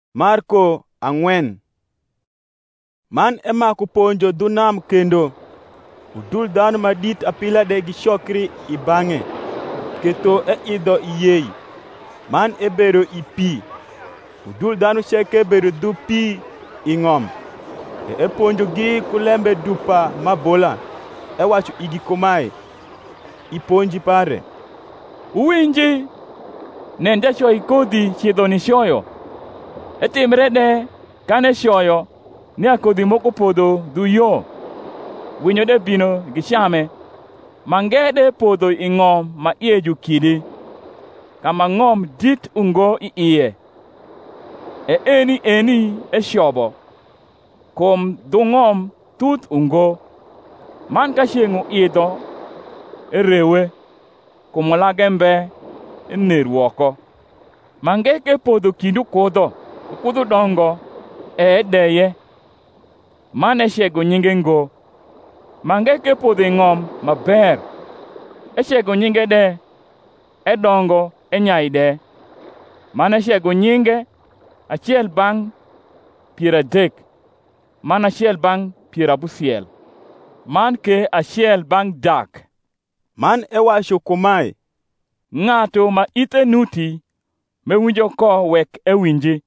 Marko 4. Man emako ponjo dhu nam kendo udul dhano madit apila de gichokri i bang'e keto e idho iyei man ebedo i pi. Udul dhano cheke bedo dhu pi i ng'om eponjo gi kulembe dupa mabola ewacho igi komae iponji pare. Uwinji nen jachoy kodhi chiedho ni shoyo. Etimre de kane shoyo ni akodhi moko podho dhu yo. Winyo de bino gichame. Mangede podho i ng'om ma iye jukidi. Kama ng'om dit ungo i iye. Eni e shobo. Kom dhu ng'om tut ungo. Man ka chieng' idho erewe. Kom lagembe enerwoko. Mangeke podho kindu kudho dongo deye. Mane shego nyinge ngo. Mangeke podho i ng'om maber. Eshego nyinge de dongo nyaide. Mane shego nyinge achiel bang' 30. Man achiel bang' 60. Man ke achiel bang' dak. Man ewacho komae. Ng'ato ma ite nuti mewinjo ko wek ewinji.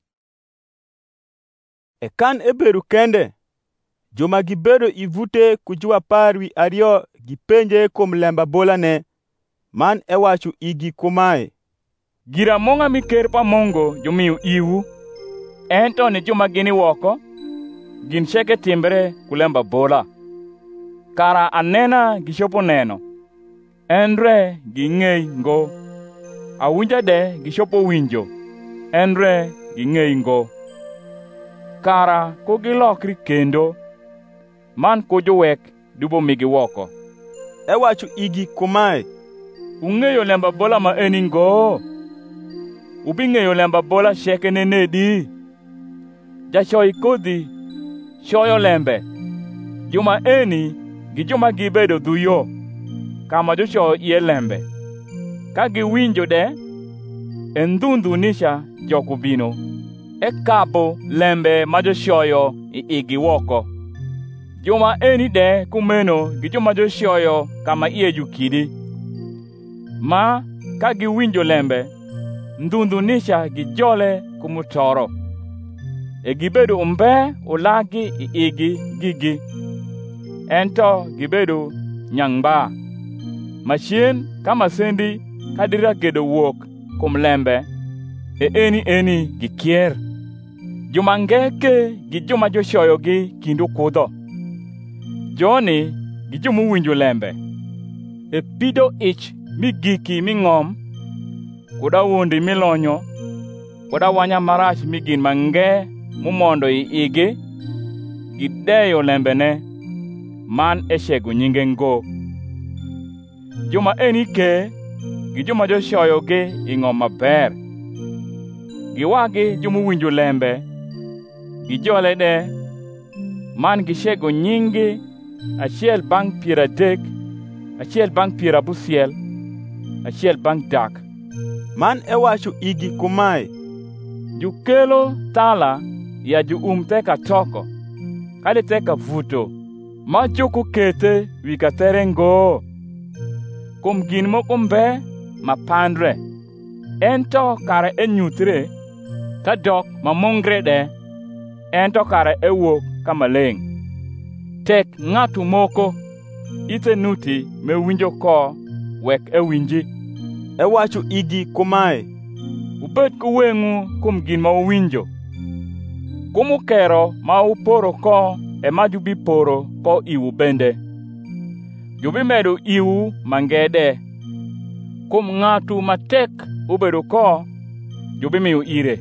Ekan ebedo kende, joma gibedo ivute kujua par wi ariyo gipenje kuom lemba bolane. Man ewacho igi komae. Gira mong'a miker pa mongo jomiyo iwu. Ento ni joma gini woko, gin cheke timbre kulemba bola. Kara anena gichopo neno. Endre ging'ei ngo. Awinja de gichopo winjo. Endre ging'ei ngo. Kara ko gilokri kendo. Man ko jowek dubo migi woko. Ewacho igi komae. Ung'eyo lemba bola ma eni ngo. Ubing'eyo lemba bola cheke nenedi. Jachoy kodhi choyo lembe. Joma eni gi joma gibedo dhu yo. Kama jocho iye lembe. Ka giwinjo de endhundhu nisha joku bino. Ekapo lembe ma jochoyo igi woko. Joma eni de kumeno gi joma jochoyo kama iye jukidi. Ma ka giwinjo lembe ndhundhu nisha gijole kumutoro. Gibedo umbe ulagi igi gigi. Ento gibedo nyangba. Machien kama sendi kadira kedo wuok kum lembe. Eni gikier. Joma ngeke gi joma jochoyo gi kindu kudho. Joni gi joma winjo lembe. Pido ich migiki ming'om. Kuda wuondi milonyo. Kuda wanya marach migin mange mumondo i igi. Gideyo lembene. Man eshego nyinge ngo. Joma eni ke gi joma jochoyo gi i ng'om maber. Giwagi joma winjo lembe. Gijole de. Man gishego nyingi achiel bang' 30, achiel bang' 60, achiel bang' dak. Man ewacho igi komae. Jukelo thala ya juum teka toko. Kadi teka vuto. Ma joko kete wi katere ngo. Kum gin moko mbe mapandre. Ento kare enyuthre. Ka dok mamongre de. Ento kare ewuok kamaleng'. Tek ng'atu moko ite nuti mewinjo ko wek ewinji. Ewacho igi komae. Ubed kuweng'u kum gin ma uwinjo. Kumukero ma uporo ko ema jubi poro ko iwu bende. Jubi medo iwu mangede. Kum ng'atu matek ubedo ko jubi miyo ire.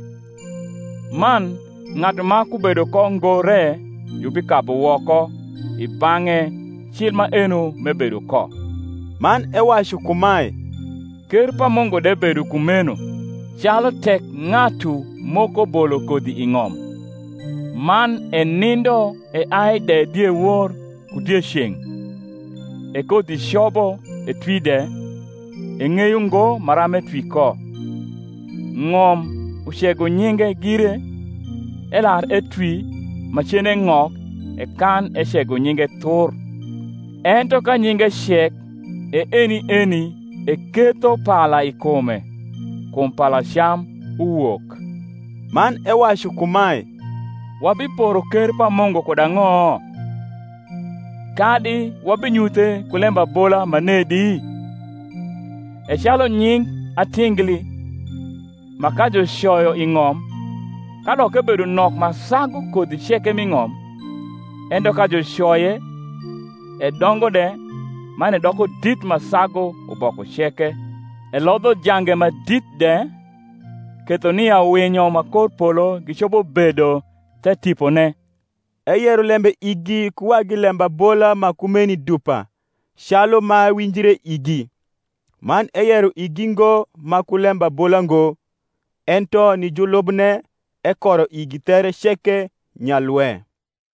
Man ng'at ma kubedo ko ngore jubi kapo woko ibang'e chil ma eno mebedo ko. Man ewacho komae. Ker pa mongo de bedo kumeno. Chalo tek ng'atu moko bolo kodhi i ng'om. Man nindo ai de die wor kudie chieng'. Kodhi shobo twide. Ng'eyo ngo marame twi ko. Ng'om ushego nyinge gire. elar etwi machene ng'ok kan eshego nyinge thur. Ento ka nyinge shek eni ketho pala ikome, kum pala cham uwuok. Man ewacho kumae, wabiporo ker pa Mungu kod ang'o? Kadi wabinyuthe kulemba bola manedi? Echalo nying atingli maka joshoyo ing'om, kadok ebedo nok masago kodhi cheke ming'om, endo ka joshoye edongo de mane doko dit masago uboko cheke, elodho jange madit de, ketho ni awinyo makor polo gichopo bedo te tipone. Eyero lembe igi kuwa gi lemba bola makumeni dupa, shalo ma winjire igi. Man eyero igingo makulemba bola ngo, ento ni julubne ekoro igi tere sheke nyalwe.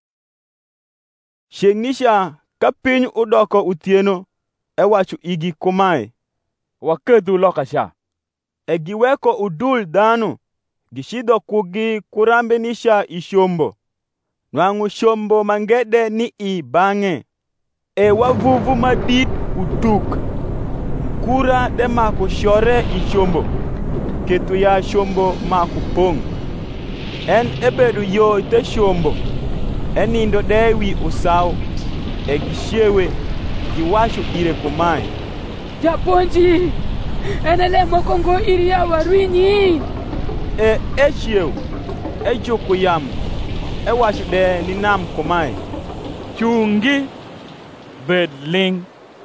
Shengnisha ka piny udoko uthieno, ewacho igi kumae, wakedhu loka cha. Giweko udul dhano, gishidho kugi kurambe nisha ishombo. Nwang'u shombo mangede ni I bang'e. Wavuvu madit utuk. Kura de mako shore ishombo. Ketu ya shombo mako pong. En ebedu yo te shombo. Enindo dewi usau. Gishewe giwasho ire kumae, Japonji, enele mokongo iria warwinyi. Eshiew, ejuku yam, ewacho de ni nam kumae, chungi bed ling.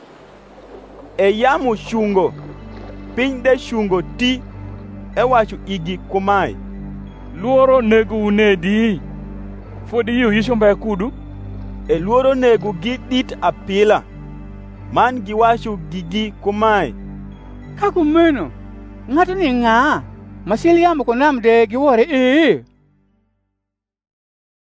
Yamu shungo, piny de shungo ti, ewacho igi kumae, luoro negu unedi, fodi yu yishombe kudu. Luoro nego gi dit apila, man giwacho gigi kumae, Kakumeno, ng'ato ni ng'a? Masili yamo konam de giwore